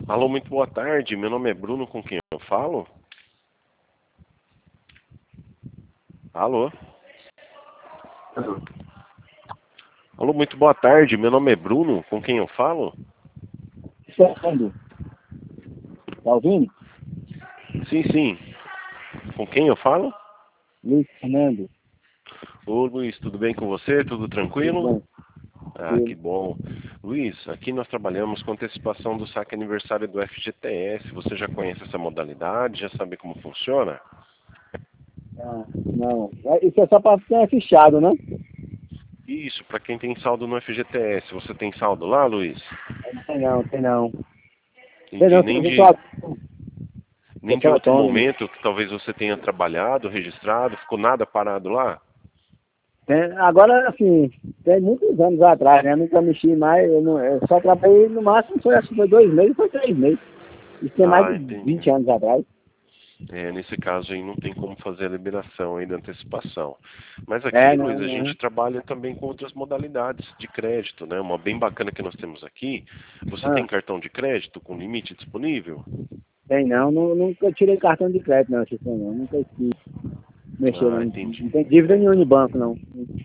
Alô, muito boa tarde. Meu nome é Bruno, com quem eu falo? Alô? Alô, muito boa tarde. Meu nome é Bruno, com quem eu falo? Fernando, tá ouvindo? Sim, sim. Com quem eu falo? Luiz Fernando, Ô, Luiz, tudo bem com você? Tudo tudo tranquilo? bem? Ah, que Tudo. bom. Luiz, aqui nós trabalhamos com antecipação do saque aniversário do FGTS. Você já conhece essa modalidade? Já sabe como funciona? Ah, não. Isso é só para ter fichado, né? Isso, para quem tem saldo no FGTS. Você tem saldo lá, Luiz? Não tem não, tem não. Tem Entendi. não, Nem eu sou de outro autônomo. momento que talvez você tenha trabalhado, registrado, ficou nada parado lá? Agora, assim, tem muitos anos atrás, né? Eu nunca mexi mais, eu só trabalhei no máximo, acho que foi 2 meses, foi 3 meses. Isso tem mais de Ah, entendi. 20 anos atrás. Nesse caso aí não tem como fazer a liberação aí da antecipação. Mas aqui, Luiz, Não, a não. gente trabalha também com outras modalidades de crédito, né? Uma bem bacana que nós temos aqui. Você tem Ah, cartão de crédito com limite disponível? tem não, nunca tirei cartão de crédito, não, Chico, não. Nunca quis mexer, Ah, não. entendi. Não tem dívida nenhuma de banco, não.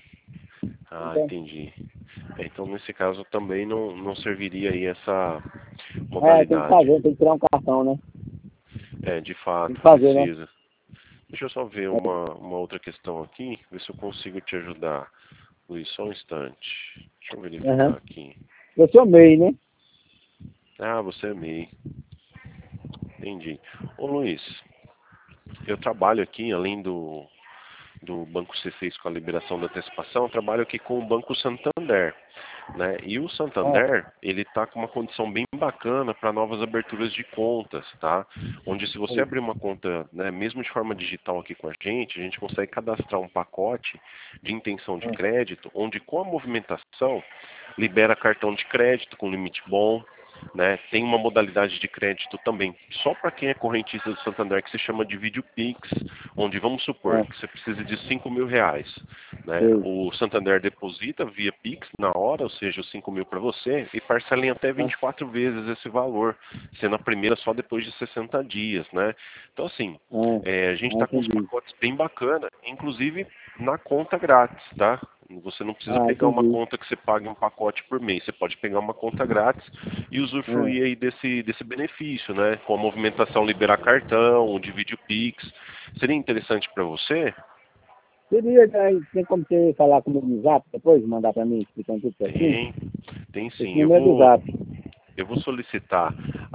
Ah, Então, entendi. Então, nesse caso também não serviria aí essa tem que modalidade. fazer, tem que tirar um cartão, né? De Tem que fato, fazer, né? precisa. Deixa eu só ver uma outra questão aqui, ver se eu consigo te ajudar. Luiz, só um instante. Deixa eu verificar Aham. aqui. Eu sou MEI, né? Ah, você é MEI. Entendi. Ô Luiz, eu trabalho aqui, além do Banco C6 com a liberação da antecipação, eu trabalho aqui com o Banco Santander, né? E o Ah, Santander, ele está com uma condição bem bacana para novas aberturas de contas, tá? Onde se você sim. abrir uma conta, né, mesmo de forma digital aqui com a gente consegue cadastrar um pacote de intenção de Ah, crédito, onde com a movimentação libera cartão de crédito com limite bom, né? Tem uma modalidade de crédito também, só para quem é correntista do Santander, que se chama de Video Pix, onde vamos supor ah, que você precisa de R$ 5.000, né? sim. O Santander deposita via Pix na hora, ou seja, os 5.000 para você, e parcela em até Ah, 24 vezes esse valor, sendo a primeira só depois de 60 dias, né? Então, assim, a gente está com uns entendi. pacotes bem bacana, inclusive na conta grátis, tá? Você não precisa Ah, pegar uma entendi. conta que você pague um pacote por mês. Você pode pegar uma conta grátis e Ah. usufruir aí desse benefício, né? Com a movimentação liberar cartão, o Divide o Pix. Seria interessante para você? Seria, tem como você falar comigo no Zap depois, mandar para mim, explicando tudo certinho? Tem, tem Esse sim. número é do Zap. Eu vou solicitar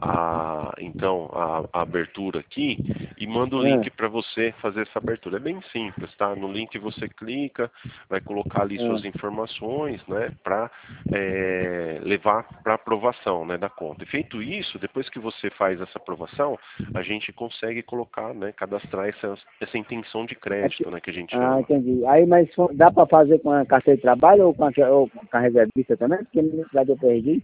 então a abertura aqui e mando o Ah, link para você fazer essa abertura. É bem simples, tá? No link você clica, vai colocar ali ah. suas informações, né, para levar para aprovação, né, da conta. E feito isso, depois que você faz essa aprovação, a gente consegue colocar, né, cadastrar essa intenção de crédito, né, que a gente chama. Entendi. Aí, mas dá para fazer com a carteira de trabalho ou com a reservista também? Porque na universidade eu perdi.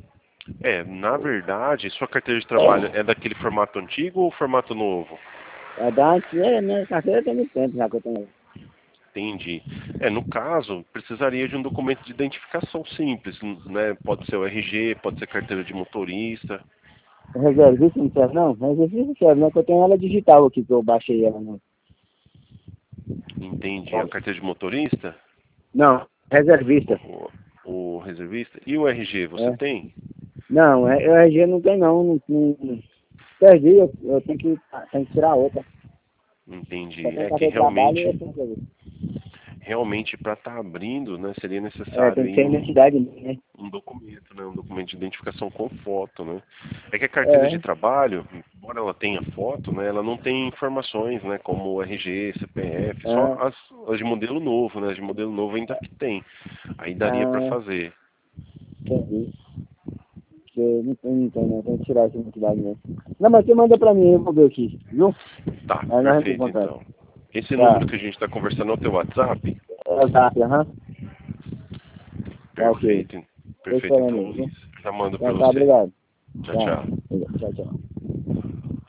Na verdade, sua carteira de trabalho é daquele formato antigo ou formato novo? É da antes, minha carteira tem muito tempo já que eu tenho. Entendi. No caso, precisaria de um documento de identificação simples, né? Pode ser o RG, pode ser carteira de motorista. Reservista não serve, não? Reservista não serve, não, que eu tenho ela digital aqui, que eu baixei ela. Não, Entendi. A carteira de motorista? não, reservista. O reservista? E o RG, você É. tem? Não, o RG não tem, não. Perdi, eu tenho que tirar outra. Só Entendi. tem É que carteira de trabalho e eu tenho que fazer. realmente para estar abrindo, né, seria É, necessário tem que aí ser identidade minha, né? um documento, né, um documento de identificação com foto, né? É que a carteira de É, trabalho, embora ela tenha foto, né, ela não tem informações, né, como o RG, CPF, só é, as de modelo novo, né? As de modelo novo ainda que tem. Aí daria para é, fazer. entendi. Porque não tem que tirar essa identidade mesmo. Não, mas você manda pra mim, eu vou ver aqui, viu? Tá, Aí nós vamos em perfeito contato. então. Esse Tá. número que a gente está conversando é o teu WhatsApp? É o Zap, aham. Tá ok. Perfeito. Tô Perfeito esperando então, aí, viu? Luiz. Já mando para Então tá, você. obrigado. Tchau, Tá. tchau. Tchau, tchau.